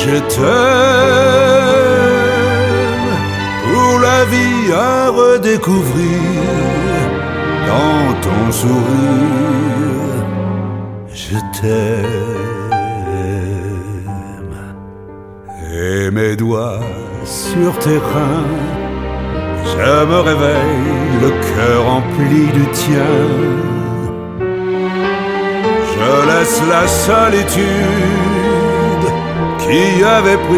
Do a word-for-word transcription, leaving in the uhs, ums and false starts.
je t'aime pour la vie à redécouvrir dans ton sourire. Je t'aime. Et mes doigts sur tes reins, je me réveille, le cœur empli du tien. Je laisse la solitude qui avait pris